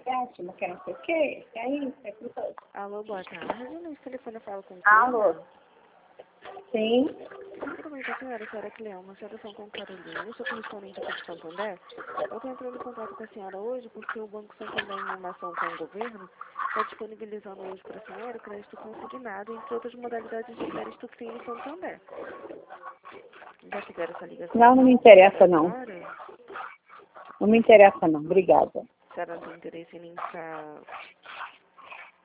péssimo, que não sei o quê, que é isso, é aquilo todo. Alô, boa tarde. Nesse telefone eu falo com Alô? Sim. Primeiramente, a senhora Cleoma, a senhora com Carolina, eu sou correspondente aqui de Santo André. Eu estou entrando em contato com a senhora hoje porque o Banco Santo André, em uma ação com o governo, está disponibilizando hoje para a senhora crédito consignado, entre outras modalidades de crédito que tem no Santo André. Já fizeram essa ligação? Não, não me interessa, não. Senhora? Não me interessa, não. Obrigada. A senhora não tem interesse em iniciar